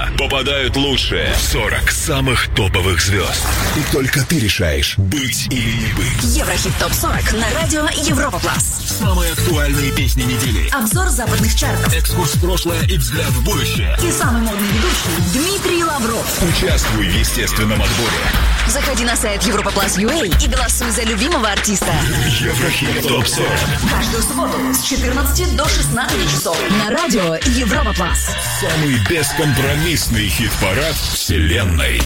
Туда попадают лучшие 40 самых топовых звезд. И только ты решаешь, быть или не быть. Еврохит ТОП-40 на радио Европа Плас. Самые актуальные песни недели. Обзор западных чартов. Экскурс в прошлое и взгляд в будущее. И самый модный ведущий Дмитрий Лавров. Участвуй в естественном отборе. Заходи на сайт Европа Плас UA и голосуй за любимого артиста. Еврохит ТОП-40. Каждую субботу с 14 до 16 часов на радио Европа Плас. Самый бескомпромиссный хит-парад вселенной.